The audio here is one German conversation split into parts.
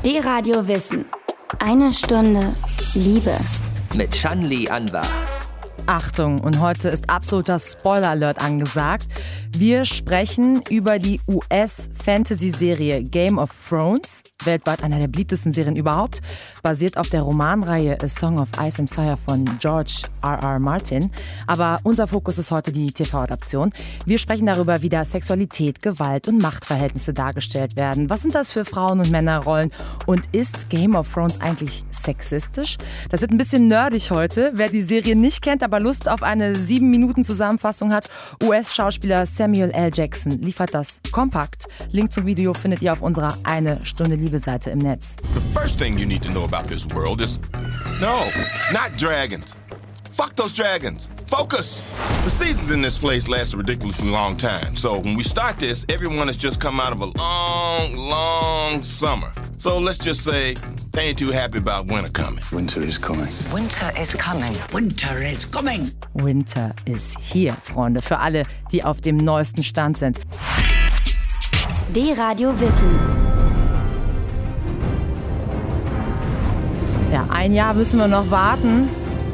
D-Radio Wissen. Eine Stunde Liebe. Mit Shanli Anwar. Achtung, und heute ist absoluter Spoiler-Alert angesagt. Wir sprechen über die US-Fantasy-Serie Game of Thrones, weltweit einer der beliebtesten Serien überhaupt, basiert auf der Romanreihe A Song of Ice and Fire von George R.R. Martin. Aber unser Fokus ist heute die TV-Adaption. Wir sprechen darüber, wie da Sexualität, Gewalt und Machtverhältnisse dargestellt werden. Was sind das für Frauen- und Männerrollen? Und ist Game of Thrones eigentlich sexistisch? Das wird ein bisschen nerdig heute. Wer die Serie nicht kennt, aber Lust auf eine 7-Minuten-Zusammenfassung hat, US-Schauspieler Samuel L. Jackson liefert das kompakt. Link zum Video findet ihr auf unserer Eine-Stunde-Liebe-Seite im Netz. The first thing you need to know about this world is no, not dragons. Fuck those dragons. Focus. The seasons in this place last a ridiculously long time. So when we start this, everyone has just come out of a long summer. So let's just say they ain't too happy about winter coming. Winter is coming. Winter is coming. Winter is coming. Winter ist hier, Freunde, für alle, die auf dem neuesten Stand sind. D-Radio Wissen. Ja, ein Jahr müssen wir noch warten,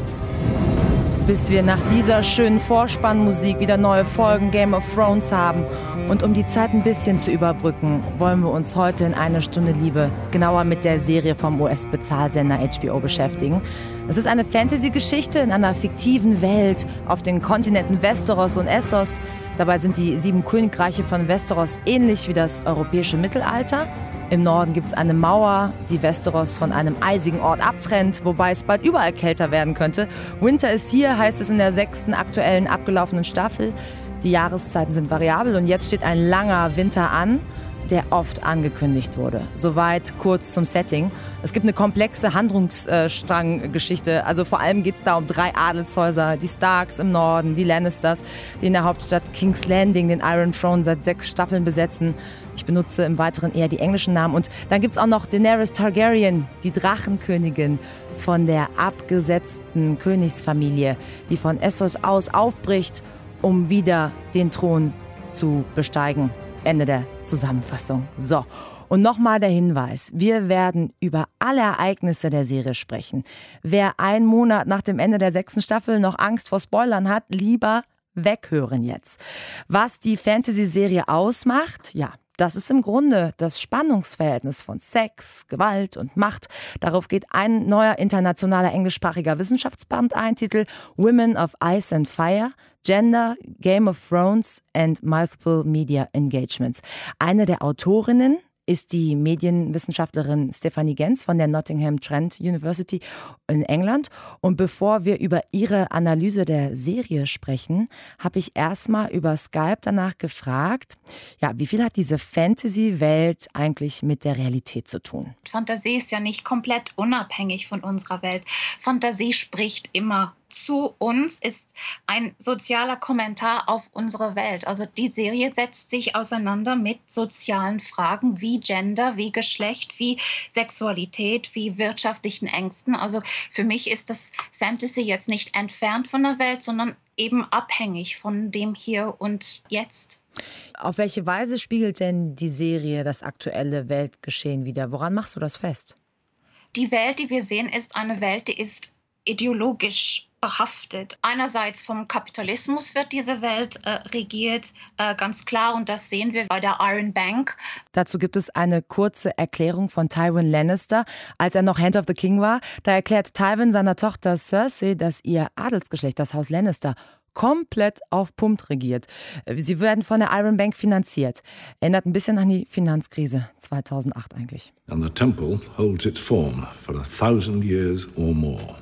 bis wir nach dieser schönen Vorspannmusik wieder neue Folgen Game of Thrones haben. Und um die Zeit ein bisschen zu überbrücken, wollen wir uns heute in Eine Stunde Liebe genauer mit der Serie vom US-Bezahlsender HBO beschäftigen. Es ist eine Fantasy-Geschichte in einer fiktiven Welt auf den Kontinenten Westeros und Essos. Dabei sind die 7 Königreiche von Westeros ähnlich wie das europäische Mittelalter. Im Norden gibt es eine Mauer, die Westeros von einem eisigen Ort abtrennt, wobei es bald überall kälter werden könnte. Winter ist hier, heißt es in der 6. aktuellen abgelaufenen Staffel. Die Jahreszeiten sind variabel und jetzt steht ein langer Winter an, der oft angekündigt wurde. Soweit kurz zum Setting. Es gibt eine komplexe Handlungsstranggeschichte. Also vor allem geht es da um 3 Adelshäuser, die Starks im Norden, die Lannisters, die in der Hauptstadt King's Landing den Iron Throne seit 6 Staffeln besetzen. Ich benutze im Weiteren eher die englischen Namen. Und dann gibt es auch noch Daenerys Targaryen, die Drachenkönigin von der abgesetzten Königsfamilie, die von Essos aus aufbricht, um wieder den Thron zu besteigen. Ende der Zusammenfassung. So, und nochmal der Hinweis. Wir werden über alle Ereignisse der Serie sprechen. Wer einen Monat nach dem Ende der 6. Staffel noch Angst vor Spoilern hat, lieber weghören jetzt. Was die Fantasy-Serie ausmacht, ja, das ist im Grunde das Spannungsverhältnis von Sex, Gewalt und Macht. Darauf geht ein neuer internationaler englischsprachiger Wissenschaftsband ein, Titel Women of Ice and Fire, Gender, Game of Thrones and Multiple Media Engagements. Eine der Autorinnen ist die Medienwissenschaftlerin Stephanie Gens von der Nottingham Trent University in England. Und bevor wir über ihre Analyse der Serie sprechen, habe ich erstmal über Skype danach gefragt, ja, wie viel hat diese Fantasy-Welt eigentlich mit der Realität zu tun? Fantasie ist ja nicht komplett unabhängig von unserer Welt. Fantasie spricht immer zu uns, ist ein sozialer Kommentar auf unsere Welt. Also die Serie setzt sich auseinander mit sozialen Fragen wie Gender, wie Geschlecht, wie Sexualität, wie wirtschaftlichen Ängsten. Also für mich ist das Fantasy jetzt nicht entfernt von der Welt, sondern eben abhängig von dem Hier und Jetzt. Auf welche Weise spiegelt denn die Serie das aktuelle Weltgeschehen wider? Woran machst du das fest? Die Welt, die wir sehen, ist eine Welt, die ist ideologisch behaftet. Einerseits vom Kapitalismus wird diese Welt regiert, ganz klar, und das sehen wir bei der Iron Bank. Dazu gibt es eine kurze Erklärung von Tywin Lannister, als er noch Hand of the King war. Da erklärt Tywin seiner Tochter Cersei, dass ihr Adelsgeschlecht, das Haus Lannister, komplett auf Pump regiert. Sie werden von der Iron Bank finanziert. Erinnert ein bisschen an die Finanzkrise 2008 eigentlich. And the temple holds its form for 1,000 years or more.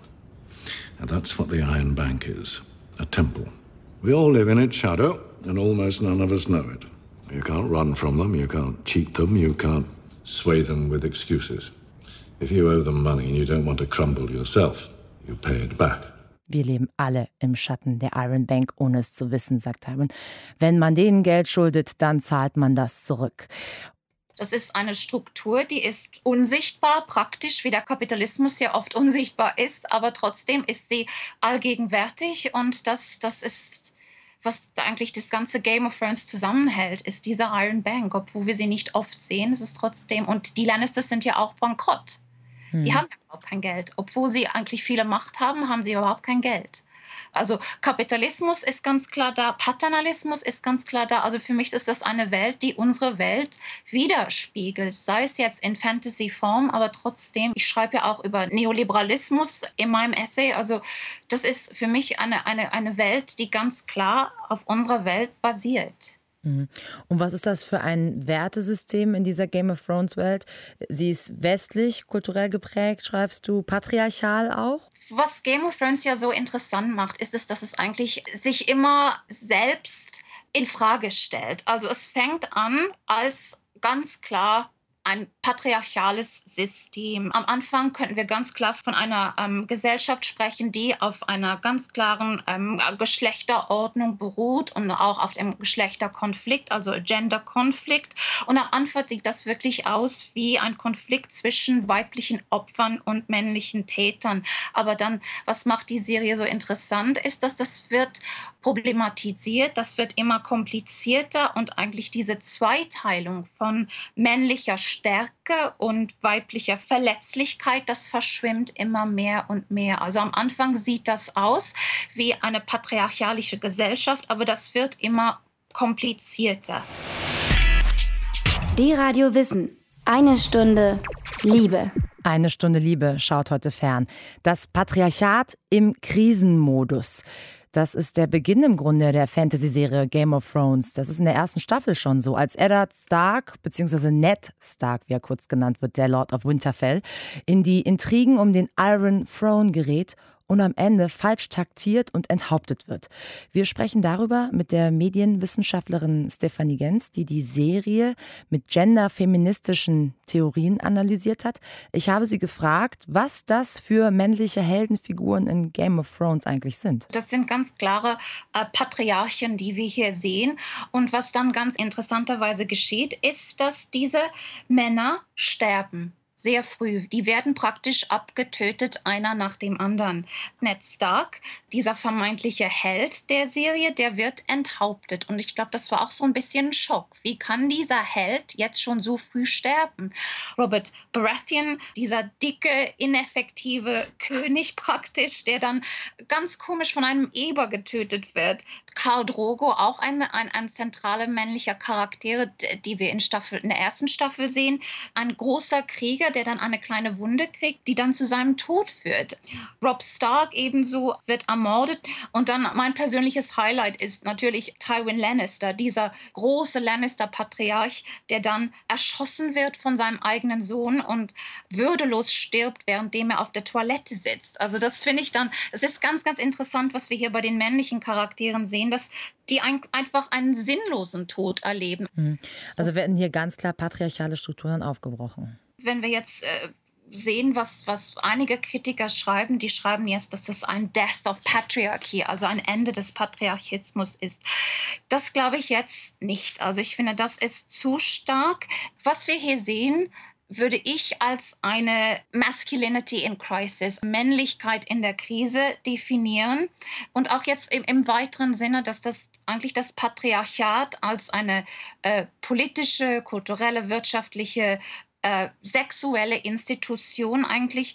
And that's what the Iron Bank is, a temple. We all live in its shadow, and almost none of us know it. You can't run from them, you can't cheat them, you can't sway them with excuses. If you owe them money and you don't want to crumble yourself, you pay it back. Wir leben alle im Schatten der Iron Bank, ohne es zu wissen, sagt Tywin. Wenn man denen Geld schuldet, dann zahlt man das zurück. Das ist eine Struktur, die ist unsichtbar, praktisch, wie der Kapitalismus ja oft unsichtbar ist, aber trotzdem ist sie allgegenwärtig und das ist was eigentlich das ganze Game of Thrones zusammenhält, ist diese Iron Bank. Obwohl wir sie nicht oft sehen, ist es trotzdem. Und die Lannisters sind ja auch bankrott. Die haben überhaupt kein Geld. Obwohl sie eigentlich viele Macht haben, haben sie überhaupt kein Geld. Also Kapitalismus ist ganz klar da, Paternalismus ist ganz klar da. Also für mich ist das eine Welt, die unsere Welt widerspiegelt. Sei es jetzt in Fantasy-Form, aber trotzdem, ich schreibe ja auch über Neoliberalismus in meinem Essay. Also das ist für mich eine Welt, die ganz klar auf unserer Welt basiert. Und was ist das für ein Wertesystem in dieser Game of Thrones Welt? Sie ist westlich, kulturell geprägt, schreibst du, patriarchal auch? Was Game of Thrones ja so interessant macht, ist es, dass es eigentlich sich immer selbst in Frage stellt. Also es fängt an als ganz klar ein patriarchales System. Am Anfang könnten wir ganz klar von einer Gesellschaft sprechen, die auf einer ganz klaren Geschlechterordnung beruht und auch auf dem Geschlechterkonflikt, also Genderkonflikt. Und am Anfang sieht das wirklich aus wie ein Konflikt zwischen weiblichen Opfern und männlichen Tätern. Aber dann, was macht die Serie so interessant, ist, dass das wird problematisiert, das wird immer komplizierter und eigentlich diese Zweiteilung von männlicher Stärke und weiblicher Verletzlichkeit, das verschwimmt immer mehr und mehr. Also am Anfang sieht das aus wie eine patriarchalische Gesellschaft, aber das wird immer komplizierter. D-Radio Wissen. 1 Stunde Liebe. 1 Stunde Liebe schaut heute fern. Das Patriarchat im Krisenmodus. Das ist der Beginn im Grunde der Fantasy-Serie Game of Thrones. Das ist in der ersten Staffel schon so. Als Eddard Stark, beziehungsweise Ned Stark, wie er kurz genannt wird, der Lord of Winterfell, in die Intrigen um den Iron Throne gerät und am Ende falsch taktiert und enthauptet wird. Wir sprechen darüber mit der Medienwissenschaftlerin Stefanie Genz, die die Serie mit genderfeministischen Theorien analysiert hat. Ich habe sie gefragt, was das für männliche Heldenfiguren in Game of Thrones eigentlich sind. Das sind ganz klare Patriarchen, die wir hier sehen. Und was dann ganz interessanterweise geschieht, ist, dass diese Männer sterben. Sehr früh. Die werden praktisch abgetötet, einer nach dem anderen. Ned Stark, dieser vermeintliche Held der Serie, der wird enthauptet. Und ich glaube, das war auch so ein bisschen ein Schock. Wie kann dieser Held jetzt schon so früh sterben? Robert Baratheon, dieser dicke, ineffektive König praktisch, der dann ganz komisch von einem Eber getötet wird. Khal Drogo, auch ein zentraler männlicher Charakter, die wir in der ersten Staffel sehen. Ein großer Krieger, der dann eine kleine Wunde kriegt, die dann zu seinem Tod führt. Robb Stark ebenso wird ermordet. Und dann mein persönliches Highlight ist natürlich Tywin Lannister, dieser große Lannister-Patriarch, der dann erschossen wird von seinem eigenen Sohn und würdelos stirbt, währenddem er auf der Toilette sitzt. Also das finde ich dann, es ist ganz, ganz interessant, was wir hier bei den männlichen Charakteren sehen, dass die einfach einen sinnlosen Tod erleben. Also werden hier ganz klar patriarchale Strukturen aufgebrochen. Wenn wir jetzt sehen, was einige Kritiker schreiben, die schreiben jetzt, dass das ein Death of Patriarchy, also ein Ende des Patriarchismus ist. Das glaube ich jetzt nicht. Also ich finde, das ist zu stark. Was wir hier sehen, würde ich als eine Masculinity in Crisis, Männlichkeit in der Krise definieren. Und auch jetzt im weiteren Sinne, dass das eigentlich das Patriarchat als eine politische, kulturelle, wirtschaftliche, sexuelle Institution eigentlich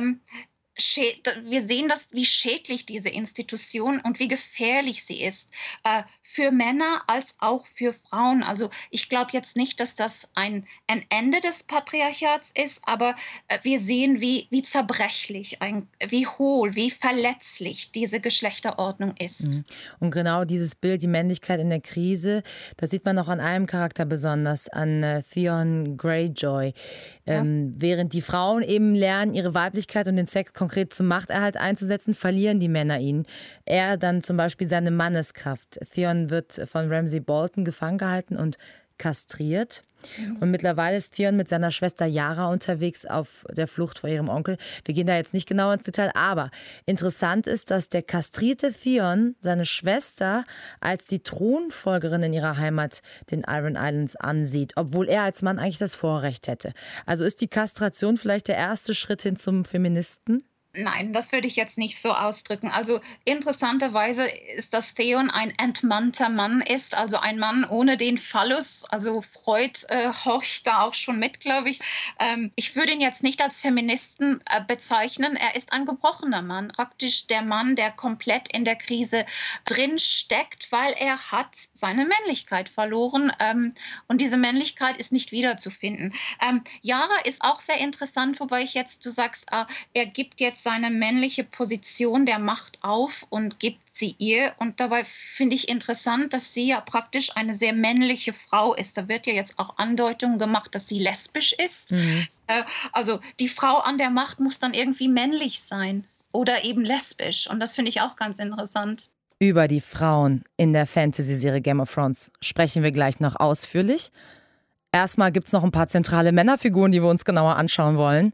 wir sehen das, wie schädlich diese Institution und wie gefährlich sie ist für Männer als auch für Frauen. Also ich glaube jetzt nicht, dass das ein Ende des Patriarchats ist, aber wir sehen, wie zerbrechlich, wie hohl, wie verletzlich diese Geschlechterordnung ist. Und genau dieses Bild, die Männlichkeit in der Krise, das sieht man auch an einem Charakter besonders, an Theon Greyjoy. Während die Frauen eben lernen, ihre Weiblichkeit und den Sex konkret zum Machterhalt einzusetzen, verlieren die Männer ihn. Er dann zum Beispiel seine Manneskraft. Theon wird von Ramsay Bolton gefangen gehalten und kastriert. Und mittlerweile ist Theon mit seiner Schwester Yara unterwegs auf der Flucht vor ihrem Onkel. Wir gehen da jetzt nicht genau ins Detail, aber interessant ist, dass der kastrierte Theon seine Schwester als die Thronfolgerin in ihrer Heimat, den Iron Islands, ansieht, obwohl er als Mann eigentlich das Vorrecht hätte. Also ist die Kastration vielleicht der erste Schritt hin zum Feministen? Nein, das würde ich jetzt nicht so ausdrücken. Also interessanterweise ist, dass Theon ein entmannter Mann ist, also ein Mann ohne den Phallus. Also Freud horcht da auch schon mit, glaube ich. Ich würde ihn jetzt nicht als Feministen bezeichnen. Er ist ein gebrochener Mann, praktisch der Mann, der komplett in der Krise drin steckt, weil er hat seine Männlichkeit verloren und diese Männlichkeit ist nicht wiederzufinden. Yara ist auch sehr interessant, wobei du sagst, er gibt jetzt seine männliche Position der Macht auf und gibt sie ihr. Und dabei finde ich interessant, dass sie ja praktisch eine sehr männliche Frau ist. Da wird ja jetzt auch Andeutungen gemacht, dass sie lesbisch ist. Also die Frau an der Macht muss dann irgendwie männlich sein oder eben lesbisch. Und das finde ich auch ganz interessant. Über die Frauen in der Fantasy-Serie Game of Thrones sprechen wir gleich noch ausführlich. Erstmal gibt es noch ein paar zentrale Männerfiguren, die wir uns genauer anschauen wollen.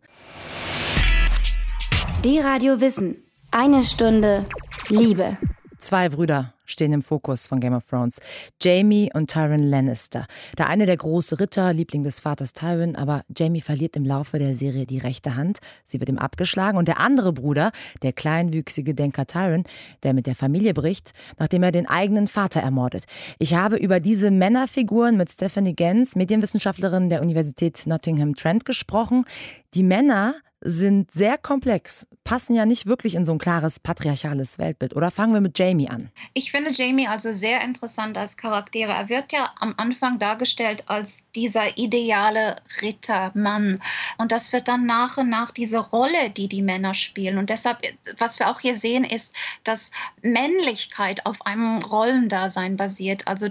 Die Radio Wissen. 1 Stunde Liebe. 2 Brüder stehen im Fokus von Game of Thrones. Jaime und Tyrion Lannister. Der eine der große Ritter, Liebling des Vaters Tyrion, aber Jaime verliert im Laufe der Serie die rechte Hand. Sie wird ihm abgeschlagen. Und der andere Bruder, der kleinwüchsige Denker Tyrion, der mit der Familie bricht, nachdem er den eigenen Vater ermordet. Ich habe über diese Männerfiguren mit Stephanie Gens, Medienwissenschaftlerin der Universität Nottingham Trent, gesprochen. Die Männer sind sehr komplex, passen ja nicht wirklich in so ein klares patriarchales Weltbild. Oder fangen wir mit Jaime an? Ich finde Jaime also sehr interessant als Charakter. Er wird ja am Anfang dargestellt als dieser ideale Rittermann. Und das wird dann nach und nach diese Rolle, die Männer spielen. Und deshalb, was wir auch hier sehen, ist, dass Männlichkeit auf einem Rollendasein basiert. Also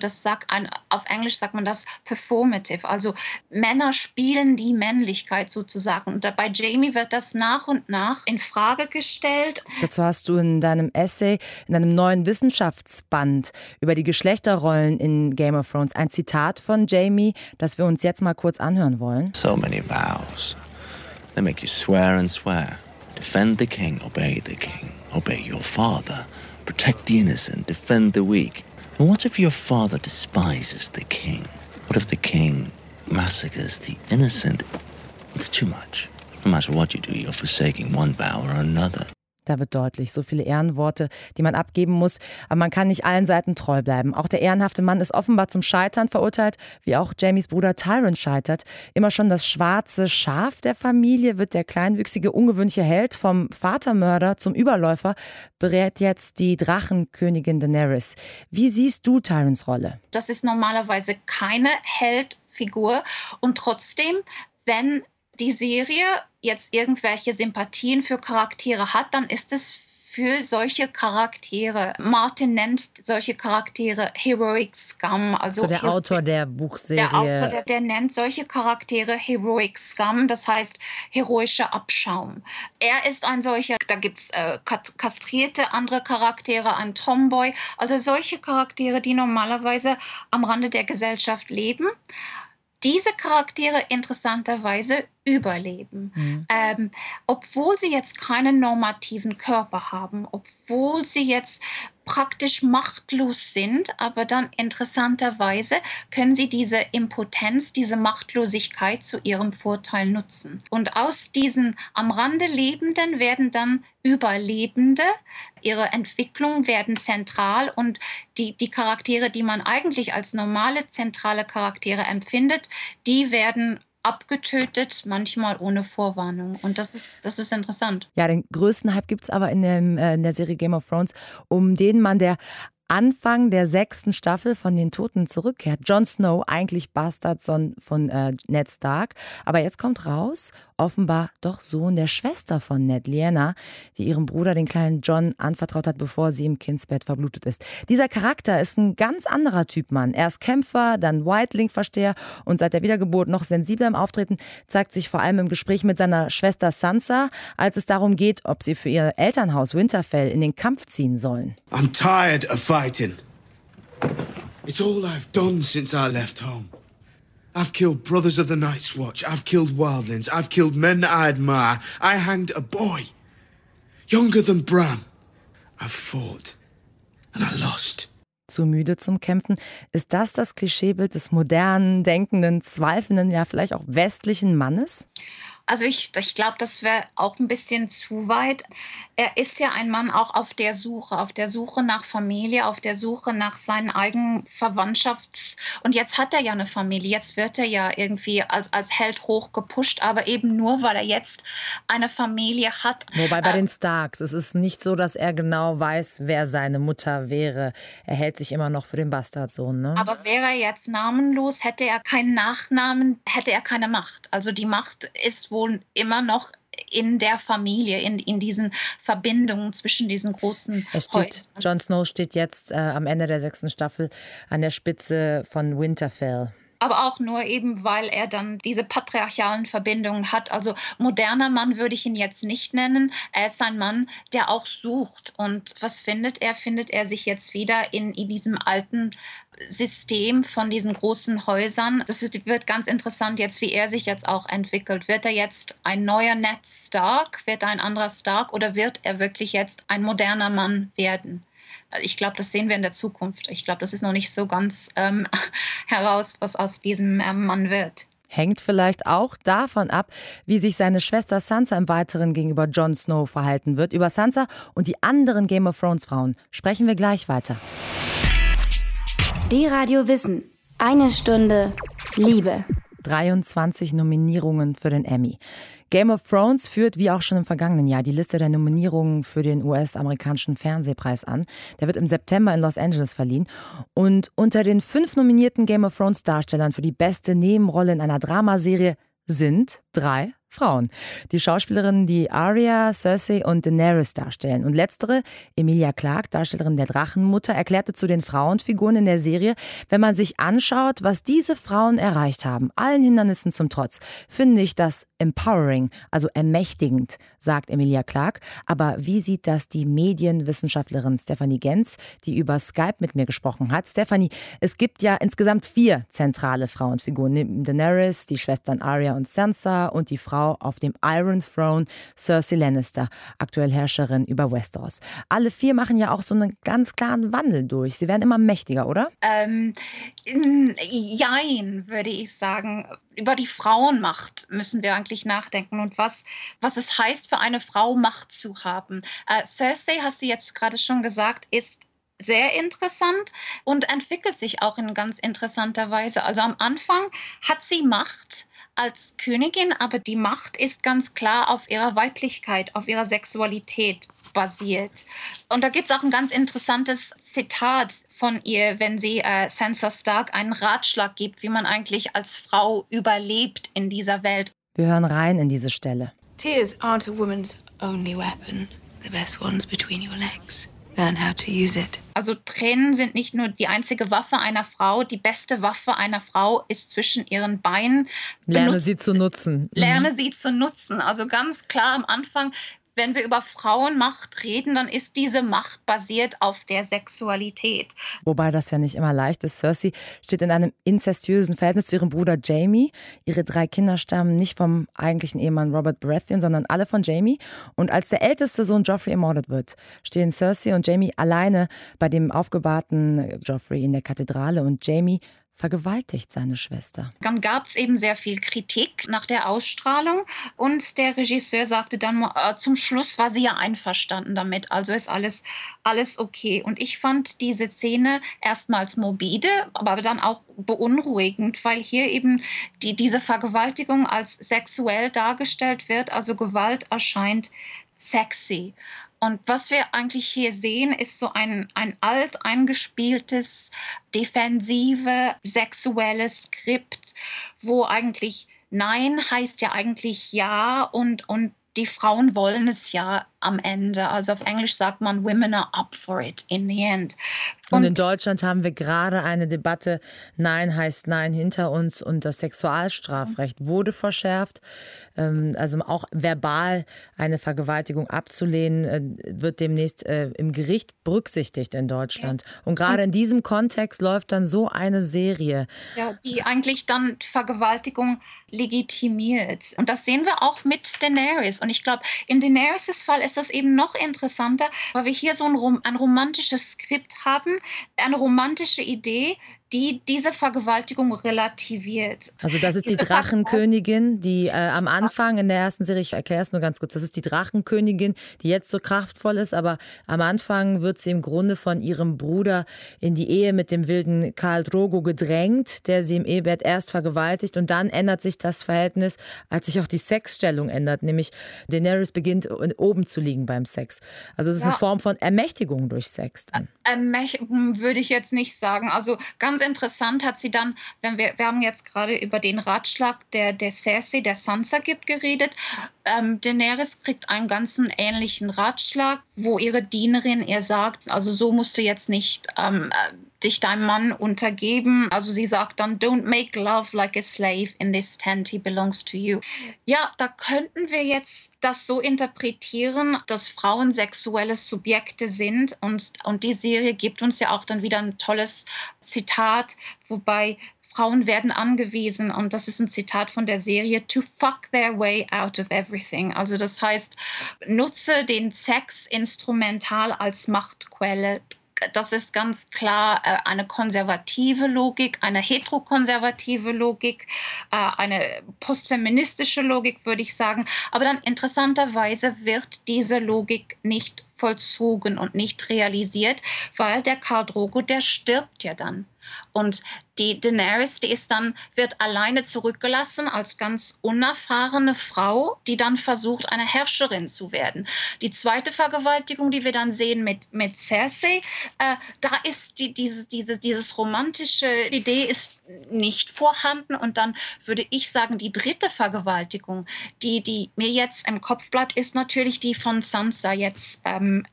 auf Englisch sagt man das performative. Also Männer spielen die Männlichkeit sozusagen. Und bei Jaime wird das nach und nach in Frage gestellt. Dazu hast du in deinem Essay, in einem neuen Wissenschaftsband über die Geschlechterrollen in Game of Thrones ein Zitat von Jaime, das wir uns jetzt mal kurz anhören wollen. So many vows. They make you swear and swear. Defend the king, obey the king. Obey your father. Protect the innocent, defend the weak. And what if your father despises the king? What if the king massacres the innocent? It's too much. No matter what you do, you're forsaking one vow or another. Da wird deutlich, so viele Ehrenworte, die man abgeben muss, aber man kann nicht allen Seiten treu bleiben. Auch der ehrenhafte Mann ist offenbar zum Scheitern verurteilt, wie auch Jaimes Bruder Tyrion scheitert. Immer schon das schwarze Schaf der Familie wird der kleinwüchsige, ungewöhnliche Held vom Vatermörder zum Überläufer, berät jetzt die Drachenkönigin Daenerys. Wie siehst du Tyrions Rolle? Das ist normalerweise keine Heldfigur und trotzdem, wenn die Serie jetzt irgendwelche Sympathien für Charaktere hat, dann ist es für solche Charaktere. Martin nennt solche Charaktere Heroic Scum. Also der Autor der Buchserie. Der Autor, der nennt solche Charaktere Heroic Scum, das heißt heroischer Abschaum. Er ist ein solcher, da gibt es kastrierte andere Charaktere, ein Tomboy. Also solche Charaktere, die normalerweise am Rande der Gesellschaft leben. Diese Charaktere interessanterweise überleben. Obwohl sie jetzt keinen normativen Körper haben, obwohl sie jetzt praktisch machtlos sind, aber dann interessanterweise können sie diese Impotenz, diese Machtlosigkeit zu ihrem Vorteil nutzen. Und aus diesen am Rande Lebenden werden dann Überlebende, ihre Entwicklung werden zentral und die Charaktere, die man eigentlich als normale zentrale Charaktere empfindet, die werden abgetötet, manchmal ohne Vorwarnung. Und das ist interessant. Ja, den größten Hype gibt es aber in der Serie Game of Thrones, um den man der Anfang der 6. Staffel von den Toten zurückkehrt. Jon Snow, eigentlich Bastardsohn von Ned Stark. Aber jetzt kommt raus, offenbar doch Sohn der Schwester von Ned, Lyanna, die ihrem Bruder, den kleinen Jon, anvertraut hat, bevor sie im Kindsbett verblutet ist. Dieser Charakter ist ein ganz anderer Typ Mann. Erst Kämpfer, dann Wildling-Versteher und seit der Wiedergeburt noch sensibler im Auftreten, zeigt sich vor allem im Gespräch mit seiner Schwester Sansa, als es darum geht, ob sie für ihr Elternhaus Winterfell in den Kampf ziehen sollen. I'm tired of fighting. It's all I've done since I left home. I've killed brothers of the Night's Watch. I've killed wildlings. I've killed men that I admire. I hanged a boy, younger than Bran. I've fought and I lost. Zu müde zum Kämpfen? Ist das Klischeebild des modernen, denkenden, zweifelnden, ja vielleicht auch westlichen Mannes? Also ich glaube, das wäre auch ein bisschen zu weit. Er ist ja ein Mann auch auf der Suche nach Familie, auf der Suche nach seinen eigenen Und jetzt hat er ja eine Familie, jetzt wird er ja irgendwie als Held hoch gepusht, aber eben nur, weil er jetzt eine Familie hat. Wobei bei den Starks, es ist nicht so, dass er genau weiß, wer seine Mutter wäre. Er hält sich immer noch für den Bastardsohn, ne? Aber wäre er jetzt namenlos, hätte er keinen Nachnamen, hätte er keine Macht. Also die Macht ist wohl immer noch in der Familie, in diesen Verbindungen zwischen diesen großen Häusern. Jon Snow steht jetzt am Ende der 6. Staffel an der Spitze von Winterfell. Aber auch nur eben, weil er dann diese patriarchalen Verbindungen hat. Also moderner Mann würde ich ihn jetzt nicht nennen. Er ist ein Mann, der auch sucht. Und was findet er? Findet er sich jetzt wieder in diesem alten System von diesen großen Häusern? Wird ganz interessant jetzt, wie er sich jetzt auch entwickelt. Wird er jetzt ein neuer Ned Stark? Wird er ein anderer Stark? Oder wird er wirklich jetzt ein moderner Mann werden? Ich glaube, das sehen wir in der Zukunft. Ich glaube, das ist noch nicht so ganz heraus, was aus diesem Mann wird. Hängt vielleicht auch davon ab, wie sich seine Schwester Sansa im Weiteren gegenüber Jon Snow verhalten wird. Über Sansa und die anderen Game of Thrones Frauen sprechen wir gleich weiter. D-Radio Wissen. 1 Stunde Liebe. 23 Nominierungen für den Emmy. Game of Thrones führt, wie auch schon im vergangenen Jahr, die Liste der Nominierungen für den US-amerikanischen Fernsehpreis an. Der wird im September in Los Angeles verliehen. Und unter den 5 nominierten Game of Thrones Darstellern für die beste Nebenrolle in einer Dramaserie sind 3 Frauen. Die Schauspielerinnen, die Arya, Cersei und Daenerys darstellen. Und letztere, Emilia Clarke, Darstellerin der Drachenmutter, erklärte zu den Frauenfiguren in der Serie: Wenn man sich anschaut, was diese Frauen erreicht haben, allen Hindernissen zum Trotz, finde ich das empowering, also ermächtigend, sagt Emilia Clarke. Aber wie sieht das die Medienwissenschaftlerin Stefanie Genz, die über Skype mit mir gesprochen hat? Stefanie, es gibt ja insgesamt 4 zentrale Frauenfiguren. Neben Daenerys, die Schwestern Arya und Sansa und die Frau auf dem Iron Throne, Cersei Lannister, aktuell Herrscherin über Westeros. Alle 4 machen ja auch so einen ganz klaren Wandel durch. Sie werden immer mächtiger, oder? Jein, würde ich sagen. Über die Frauenmacht müssen wir eigentlich nachdenken und was es heißt, für eine Frau Macht zu haben. Cersei, hast du jetzt gerade schon gesagt, ist sehr interessant und entwickelt sich auch in ganz interessanter Weise. Also am Anfang hat sie Macht als Königin, aber die Macht ist ganz klar auf ihrer Weiblichkeit, auf ihrer Sexualität basiert. Und da gibt es auch ein ganz interessantes Zitat von ihr, wenn sie Sansa Stark einen Ratschlag gibt, wie man eigentlich als Frau überlebt in dieser Welt. Wir hören rein in diese Stelle. Tears aren't a woman's only weapon. The best one's between your legs. Learn how to use it. Also Tränen sind nicht nur die einzige Waffe einer Frau. Die beste Waffe einer Frau ist zwischen ihren Beinen. Lerne sie zu nutzen. Lerne sie zu nutzen. Also ganz klar am Anfang, wenn wir über Frauenmacht reden, dann ist diese Macht basiert auf der Sexualität. Wobei das ja nicht immer leicht ist. Cersei steht in einem inzestuösen Verhältnis zu ihrem Bruder Jaime. Ihre 3 Kinder stammen nicht vom eigentlichen Ehemann Robert Baratheon, sondern alle von Jaime. Und als der älteste Sohn Joffrey ermordet wird, stehen Cersei und Jaime alleine bei dem aufgebahrten Joffrey in der Kathedrale und Jaime vergewaltigt seine Schwester. Dann gab es eben sehr viel Kritik nach der Ausstrahlung und der Regisseur sagte dann, zum Schluss war sie ja einverstanden damit, also ist alles okay. Und ich fand diese Szene erstmals morbide, aber dann auch beunruhigend, weil hier eben diese Vergewaltigung als sexuell dargestellt wird, also Gewalt erscheint sexy. Und was wir eigentlich hier sehen, ist so ein alt eingespieltes, defensive, sexuelles Skript, wo eigentlich Nein heißt ja eigentlich Ja und die Frauen wollen es ja am Ende. Also auf Englisch sagt man, women are up for it in the end. Und in Deutschland haben wir gerade eine Debatte, Nein heißt Nein hinter uns und das Sexualstrafrecht wurde verschärft. Also auch verbal eine Vergewaltigung abzulehnen, wird demnächst im Gericht berücksichtigt in Deutschland. Und gerade in diesem Kontext läuft dann so eine Serie. Ja, die eigentlich dann Vergewaltigung legitimiert. Und das sehen wir auch mit Daenerys. Und ich glaube, in Daenerys' Fall ist das eben noch interessanter, weil wir hier so ein romantisches Skript haben, eine romantische Idee, die diese Vergewaltigung relativiert. Also das ist die Drachenkönigin, die am Anfang in der ersten Serie, ich erkläre es nur ganz kurz, das ist die Drachenkönigin, die jetzt so kraftvoll ist, aber am Anfang wird sie im Grunde von ihrem Bruder in die Ehe mit dem wilden Khal Drogo gedrängt, der sie im Ehebett erst vergewaltigt und dann ändert sich das Verhältnis, als sich auch die Sexstellung ändert, nämlich Daenerys beginnt oben zu liegen beim Sex. Also es ist eine Form von Ermächtigung durch Sex dann. Ermächtigung würde ich jetzt nicht sagen. Also ganz interessant hat sie dann, wir haben jetzt gerade über den Ratschlag der Cersei, der Sansa gibt, geredet. Daenerys kriegt einen ganzen ähnlichen Ratschlag, wo ihre Dienerin ihr sagt, also so musst du jetzt nicht dich deinem Mann untergeben. Also sie sagt dann, don't make love like a slave in this tent, he belongs to you. Ja, da könnten wir jetzt das so interpretieren, dass Frauen sexuelle Subjekte sind und die Serie gibt uns ja auch dann wieder ein tolles Zitat, wobei Frauen werden angewiesen, und das ist ein Zitat von der Serie, to fuck their way out of everything. Also das heißt, nutze den Sex instrumental als Machtquelle. Das ist ganz klar eine konservative Logik, eine heterokonservative Logik, eine postfeministische Logik, würde ich sagen. Aber dann interessanterweise wird diese Logik nicht vollzogen und nicht realisiert, weil der Khal Drogo, der stirbt ja dann. Und die Daenerys, wird alleine zurückgelassen als ganz unerfahrene Frau, die dann versucht, eine Herrscherin zu werden. Die zweite Vergewaltigung, die wir dann sehen mit Cersei, da ist dieses romantische Idee ist nicht vorhanden. Und dann würde ich sagen, die dritte Vergewaltigung, die mir jetzt im Kopf bleibt, ist natürlich die von Sansa jetzt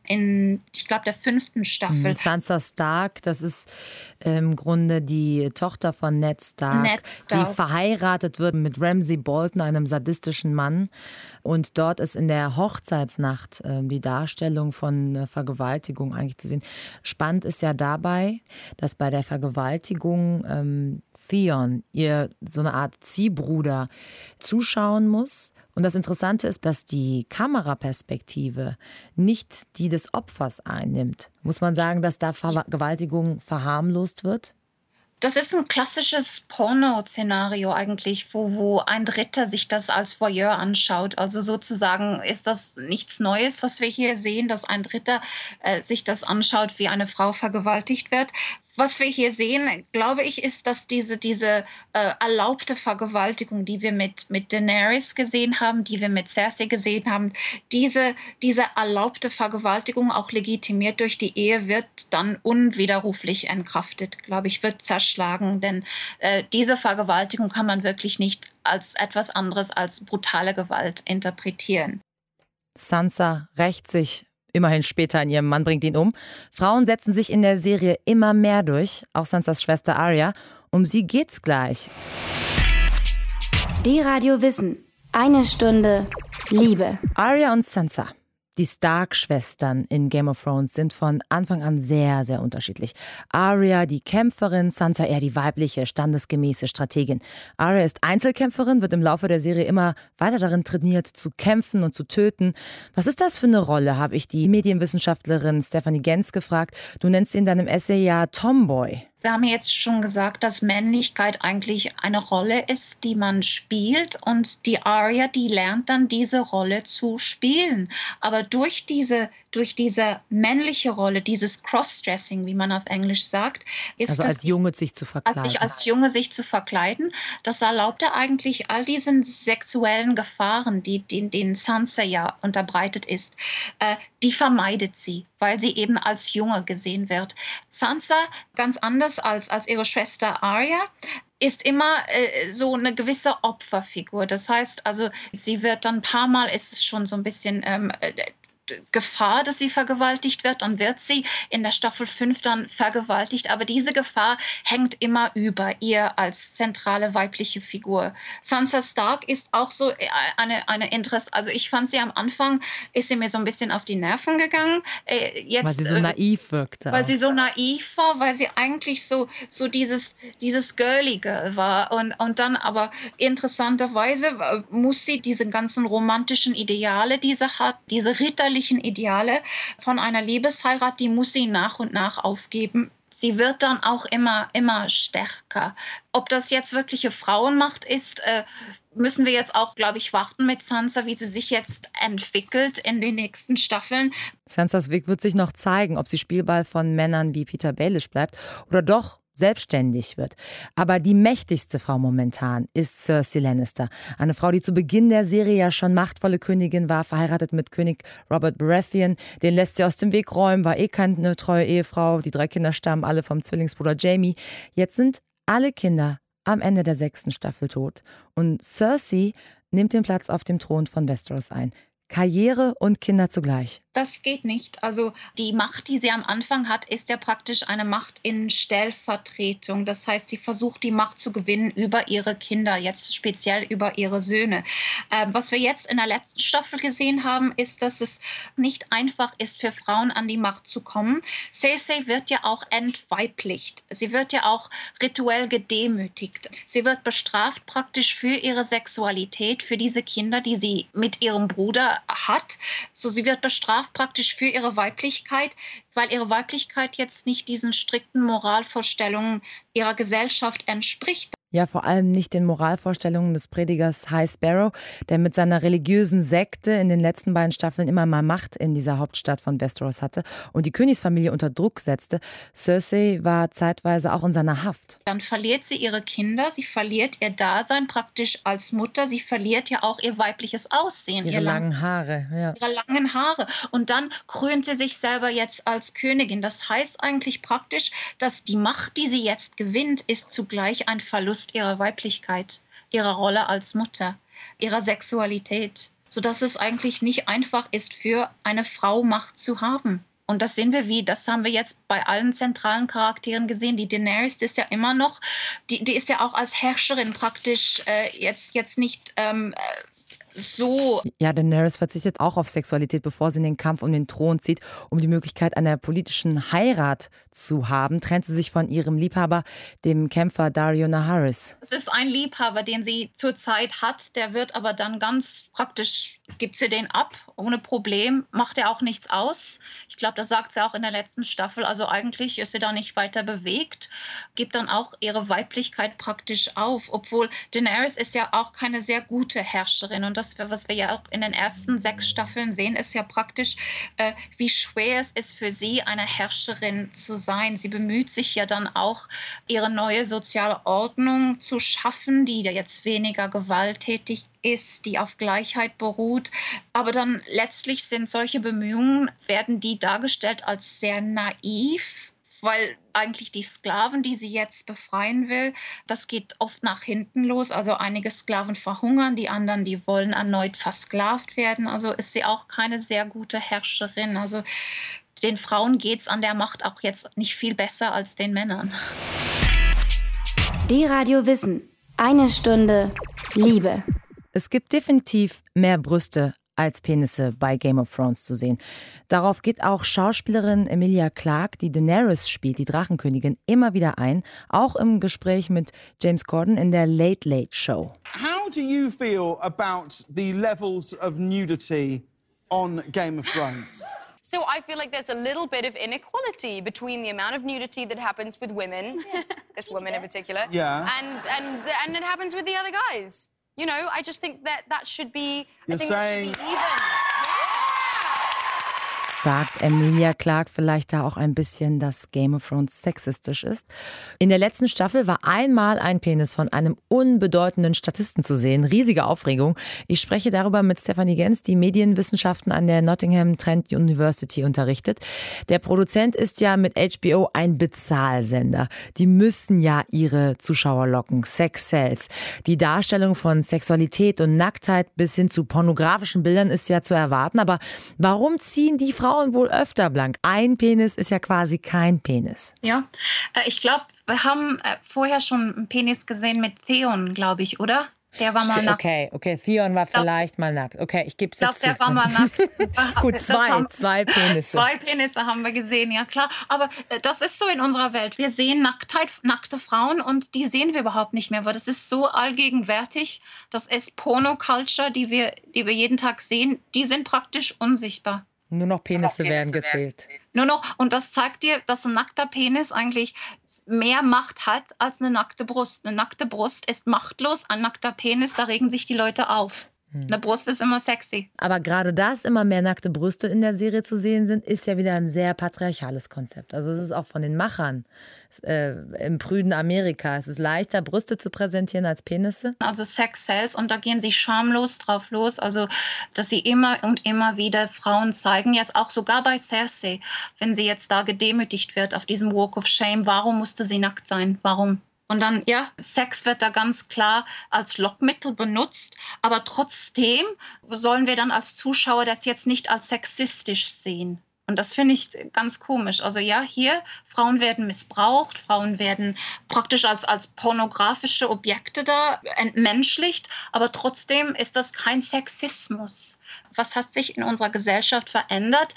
in, ich glaube, der 5. Staffel. Sansa Stark, das ist im Grunde die Tochter von Ned Stark, die verheiratet wird mit Ramsay Bolton, einem sadistischen Mann. Und dort ist in der Hochzeitsnacht die Darstellung von Vergewaltigung eigentlich zu sehen. Spannend ist ja dabei, dass bei der Vergewaltigung Theon, ihr so eine Art Ziehbruder, zuschauen muss. Und das Interessante ist, dass die Kameraperspektive nicht die des Opfers einnimmt. Muss man sagen, dass da Vergewaltigung verharmlost wird? Das ist ein klassisches Porno-Szenario eigentlich, wo ein Dritter sich das als Voyeur anschaut. Also sozusagen ist das nichts Neues, was wir hier sehen, dass ein Dritter sich das anschaut, wie eine Frau vergewaltigt wird. Was wir hier sehen, glaube ich, ist, dass diese erlaubte Vergewaltigung, die wir mit Daenerys gesehen haben, die wir mit Cersei gesehen haben, diese erlaubte Vergewaltigung, auch legitimiert durch die Ehe, wird dann unwiderruflich entkraftet, glaube ich, wird zerschlagen. Denn diese Vergewaltigung kann man wirklich nicht als etwas anderes als brutale Gewalt interpretieren. Sansa rächt sich immerhin später an ihrem Mann, bringt ihn um. Frauen setzen sich in der Serie immer mehr durch, auch Sansas Schwester Arya. Um sie geht's gleich. Die Radio Wissen. Eine Stunde Liebe. Arya und Sansa, die Stark-Schwestern in Game of Thrones, sind von Anfang an sehr, sehr unterschiedlich. Arya die Kämpferin, Sansa eher die weibliche, standesgemäße Strategin. Arya ist Einzelkämpferin, wird im Laufe der Serie immer weiter darin trainiert, zu kämpfen und zu töten. Was ist das für eine Rolle, habe ich die Medienwissenschaftlerin Stephanie Genz gefragt. Du nennst sie in deinem Essay ja Tomboy. Wir haben jetzt schon gesagt, dass Männlichkeit eigentlich eine Rolle ist, die man spielt, und die Arya, die lernt dann diese Rolle zu spielen. Aber durch diese männliche Rolle, dieses Crossdressing, wie man auf Englisch sagt, ist also als Junge sich zu verkleiden. Als Junge sich zu verkleiden, das erlaubt ja eigentlich all diesen sexuellen Gefahren, denen Sansa ja unterbreitet ist, die vermeidet sie, weil sie eben als Junge gesehen wird. Sansa, ganz anders als ihre Schwester Arya, ist immer so eine gewisse Opferfigur. Das heißt, also sie wird dann ein paar Mal, ist es schon so ein bisschen Gefahr, dass sie vergewaltigt wird, dann wird sie in der Staffel 5 dann vergewaltigt, aber diese Gefahr hängt immer über ihr als zentrale weibliche Figur. Sansa Stark ist auch so eine Interesse, also ich fand sie am Anfang, ist sie mir so ein bisschen auf die Nerven gegangen. Jetzt, weil sie so naiv wirkte. Weil sie so naiv war, weil sie eigentlich so dieses Girlige war, und dann aber interessanterweise muss sie diese ganzen romantischen Ideale, die sie hat, diese ritterlichen Ideale von einer Liebesheirat, die muss sie nach und nach aufgeben sie wird dann auch immer stärker. Ob das jetzt wirkliche Frauenmacht ist, müssen wir jetzt auch, glaube ich, warten mit Sansa, wie sie sich jetzt entwickelt in den nächsten Staffeln. Sansas Weg wird sich noch zeigen, ob sie Spielball von Männern wie Peter Baelish bleibt oder doch selbstständig wird. Aber die mächtigste Frau momentan ist Cersei Lannister. Eine Frau, die zu Beginn der Serie ja schon machtvolle Königin war, verheiratet mit König Robert Baratheon. Den lässt sie aus dem Weg räumen, war keine treue Ehefrau. Die 3 Kinder stammen alle vom Zwillingsbruder Jaime. Jetzt sind alle Kinder am Ende der 6. Staffel tot. Und Cersei nimmt den Platz auf dem Thron von Westeros ein. Karriere und Kinder zugleich. Das geht nicht. Also die Macht, die sie am Anfang hat, ist ja praktisch eine Macht in Stellvertretung. Das heißt, sie versucht, die Macht zu gewinnen über ihre Kinder, jetzt speziell über ihre Söhne. Was wir jetzt in der letzten Staffel gesehen haben, ist, dass es nicht einfach ist, für Frauen an die Macht zu kommen. Cersei wird ja auch entweiblicht. Sie wird ja auch rituell gedemütigt. Sie wird bestraft praktisch für ihre Sexualität, für diese Kinder, die sie mit ihrem Bruder hat. So, sie wird bestraft praktisch für ihre Weiblichkeit, weil ihre Weiblichkeit jetzt nicht diesen strikten Moralvorstellungen ihrer Gesellschaft entspricht. Ja, vor allem nicht den Moralvorstellungen des Predigers High Sparrow, der mit seiner religiösen Sekte in den letzten beiden Staffeln immer mal Macht in dieser Hauptstadt von Westeros hatte und die Königsfamilie unter Druck setzte. Cersei war zeitweise auch in seiner Haft. Dann verliert sie ihre Kinder, sie verliert ihr Dasein praktisch als Mutter, sie verliert ja auch ihr weibliches Aussehen. Ihre langen Haare, ja. Ihre langen Haare. Und dann krönt sie sich selber jetzt als Königin. Das heißt eigentlich praktisch, dass die Macht, die sie jetzt gewinnt, ist zugleich ein Verlust ihrer Weiblichkeit, ihrer Rolle als Mutter, ihrer Sexualität, sodass es eigentlich nicht einfach ist, für eine Frau Macht zu haben. Und das sehen wir das haben wir jetzt bei allen zentralen Charakteren gesehen. Die Daenerys, die ist ja immer noch, die ist ja auch als Herrscherin praktisch jetzt nicht so. Ja, Daenerys verzichtet auch auf Sexualität, bevor sie in den Kampf um den Thron zieht. Um die Möglichkeit einer politischen Heirat zu haben, trennt sie sich von ihrem Liebhaber, dem Kämpfer Daario Naharis. Es ist ein Liebhaber, den sie zurzeit hat, der wird aber dann ganz praktisch, gibt sie den ab, ohne Problem, macht er auch nichts aus. Ich glaube, das sagt sie auch in der letzten Staffel, also eigentlich ist sie da nicht weiter bewegt, gibt dann auch ihre Weiblichkeit praktisch auf, obwohl Daenerys ist ja auch keine sehr gute Herrscherin und das, was wir ja auch in den ersten 6 Staffeln sehen, ist ja praktisch, wie schwer es ist für sie, eine Herrscherin zu sein. Sie bemüht sich ja dann auch, ihre neue soziale Ordnung zu schaffen, die ja jetzt weniger gewalttätig ist, die auf Gleichheit beruht. Aber dann letztlich sind solche Bemühungen, werden die dargestellt als sehr naiv, weil eigentlich die Sklaven, die sie jetzt befreien will, das geht oft nach hinten los. Also einige Sklaven verhungern, die anderen, die wollen erneut versklavt werden. Also ist sie auch keine sehr gute Herrscherin. Also den Frauen geht es an der Macht auch jetzt nicht viel besser als den Männern. Die Radio Wissen. 1 Stunde Liebe. Es gibt definitiv mehr Brüste als Penisse bei Game of Thrones zu sehen. Darauf geht auch Schauspielerin Emilia Clarke, die Daenerys spielt, die Drachenkönigin, immer wieder ein. Auch im Gespräch mit James Corden in der Late Late Show. How do you feel about the levels of nudity on Game of Thrones? So I feel like there's a little bit of inequality between the amount of nudity that happens with women, this woman in particular, and it happens with the other guys. You know, I just think that should be, I think that should be even. Sagt Emilia Clarke vielleicht da auch ein bisschen, dass Game of Thrones sexistisch ist. In der letzten Staffel war einmal ein Penis von einem unbedeutenden Statisten zu sehen. Riesige Aufregung. Ich spreche darüber mit Stephanie Gens, die Medienwissenschaften an der Nottingham Trent University unterrichtet. Der Produzent ist ja mit HBO ein Bezahlsender. Die müssen ja ihre Zuschauer locken. Sex sells. Die Darstellung von Sexualität und Nacktheit bis hin zu pornografischen Bildern ist ja zu erwarten. Aber warum ziehen die Frauen wohl öfter blank? Ein Penis ist ja quasi kein Penis. Ja, ich glaube, wir haben vorher schon einen Penis gesehen mit Theon, glaube ich, oder? Der war mal nackt. Okay, Theon war vielleicht mal nackt. Okay, ich gebe es jetzt zu. Ich glaube, der war mal nackt. Gut, zwei Penisse. 2 Penisse haben wir gesehen, ja klar. Aber das ist so in unserer Welt. Wir sehen nackte Frauen und die sehen wir überhaupt nicht mehr, weil das ist so allgegenwärtig. Das ist Porno-Culture, die wir jeden Tag sehen. Die sind praktisch unsichtbar. Nur noch Penisse werden gezählt. Nur noch, und das zeigt dir, dass ein nackter Penis eigentlich mehr Macht hat als eine nackte Brust. Eine nackte Brust ist machtlos, ein nackter Penis, da regen sich die Leute auf. Eine Brust ist immer sexy. Aber gerade dass immer mehr nackte Brüste in der Serie zu sehen sind, ist ja wieder ein sehr patriarchales Konzept. Also es ist auch von den Machern im prüden Amerika. Es ist leichter, Brüste zu präsentieren als Penisse. Also Sex sells und da gehen sie schamlos drauf los. Also dass sie immer und immer wieder Frauen zeigen, jetzt auch sogar bei Cersei, wenn sie jetzt da gedemütigt wird auf diesem Walk of Shame. Warum musste sie nackt sein? Warum? Und dann, ja, Sex wird da ganz klar als Lockmittel benutzt. Aber trotzdem sollen wir dann als Zuschauer das jetzt nicht als sexistisch sehen. Und das finde ich ganz komisch. Also ja, hier, Frauen werden missbraucht, Frauen werden praktisch als pornografische Objekte da entmenschlicht. Aber trotzdem ist das kein Sexismus. Was hat sich in unserer Gesellschaft verändert,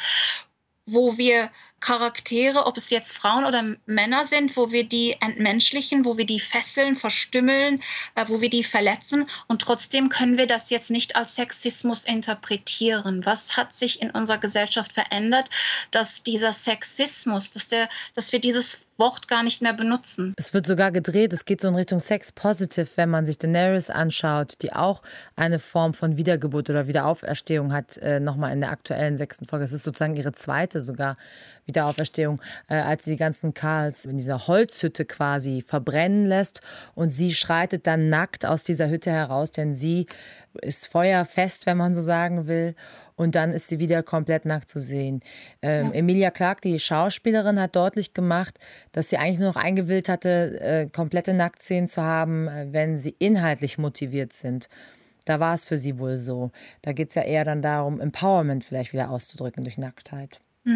wo wir Charaktere, ob es jetzt Frauen oder Männer sind, wo wir die entmenschlichen, wo wir die fesseln, verstümmeln, wo wir die verletzen und trotzdem können wir das jetzt nicht als Sexismus interpretieren. Was hat sich in unserer Gesellschaft verändert, dass dieser Sexismus, dass wir dieses Wort gar nicht mehr benutzen? Es wird sogar gedreht, es geht so in Richtung Sex-Positive, wenn man sich Daenerys anschaut, die auch eine Form von Wiedergeburt oder Wiederauferstehung hat, nochmal in der aktuellen 6. Folge. Das ist sozusagen ihre zweite sogar Wiederauferstehung, als sie die ganzen Karls in dieser Holzhütte quasi verbrennen lässt und sie schreitet dann nackt aus dieser Hütte heraus, denn sie ist feuerfest, wenn man so sagen will. Und dann ist sie wieder komplett nackt zu sehen. Emilia Clarke, die Schauspielerin, hat deutlich gemacht, dass sie eigentlich nur noch eingewilligt hatte, komplette Nacktszenen zu haben, wenn sie inhaltlich motiviert sind. Da war es für sie wohl so. Da geht es ja eher dann darum, Empowerment vielleicht wieder auszudrücken durch Nacktheit.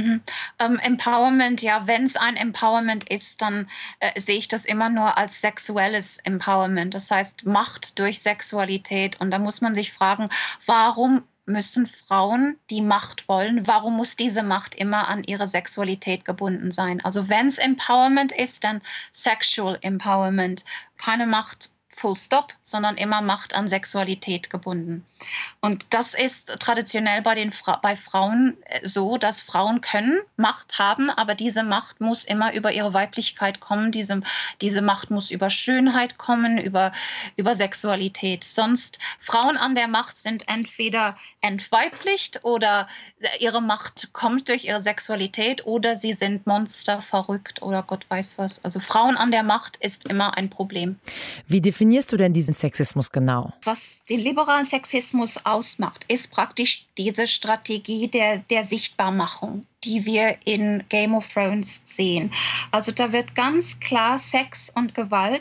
Empowerment, ja, wenn es ein Empowerment ist, dann sehe ich das immer nur als sexuelles Empowerment. Das heißt Macht durch Sexualität. Und da muss man sich fragen, warum müssen Frauen die Macht wollen? Warum muss diese Macht immer an ihre Sexualität gebunden sein? Also wenn es Empowerment ist, dann Sexual Empowerment. Keine Macht full stop, sondern immer Macht an Sexualität gebunden. Und das ist traditionell bei Frauen so, dass Frauen können Macht haben, aber diese Macht muss immer über ihre Weiblichkeit kommen. Diese Macht muss über Schönheit kommen, über Sexualität. Sonst Frauen an der Macht sind entweder entweiblicht oder ihre Macht kommt durch ihre Sexualität oder sie sind Monster, verrückt oder Gott weiß was. Also Frauen an der Macht ist immer ein Problem. Wie definierst du denn diesen Sexismus genau? Was den liberalen Sexismus ausmacht, ist praktisch diese Strategie der Sichtbarmachung, die wir in Game of Thrones sehen. Also da wird ganz klar Sex und Gewalt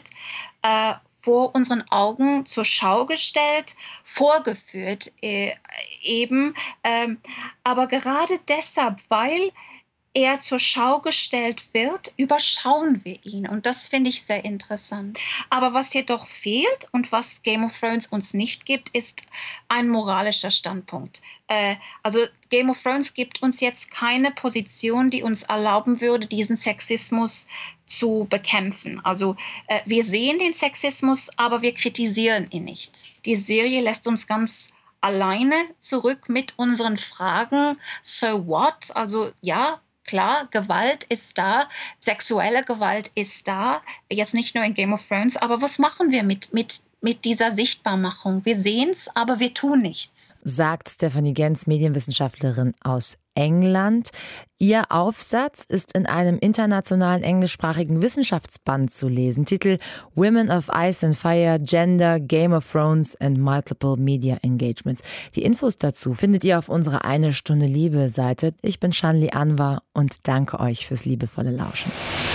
vor unseren Augen zur Schau gestellt, vorgeführt eben. Aber gerade deshalb, weil er zur Schau gestellt wird, überschauen wir ihn. Und das finde ich sehr interessant. Aber was jedoch fehlt und was Game of Thrones uns nicht gibt, ist ein moralischer Standpunkt. Also Game of Thrones gibt uns jetzt keine Position, die uns erlauben würde, diesen Sexismus zu bekämpfen. Also wir sehen den Sexismus, aber wir kritisieren ihn nicht. Die Serie lässt uns ganz alleine zurück mit unseren Fragen. So what? Also ja, klar, Gewalt ist da, sexuelle Gewalt ist da, jetzt nicht nur in Game of Thrones, aber was machen wir mit dieser Sichtbarmachung? Wir sehen es, aber wir tun nichts. Sagt Stephanie Gens, Medienwissenschaftlerin aus England. Ihr Aufsatz ist in einem internationalen englischsprachigen Wissenschaftsband zu lesen. Titel Women of Ice and Fire, Gender, Game of Thrones and Multiple Media Engagements. Die Infos dazu findet ihr auf unserer Eine Stunde Liebe Seite. Ich bin Shanli Anwar und danke euch fürs liebevolle Lauschen.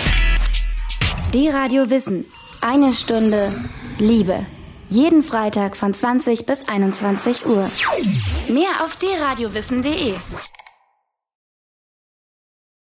D-Radio Wissen. Eine Stunde Liebe. Jeden Freitag von 20 bis 21 Uhr. Mehr auf dradiowissen.de.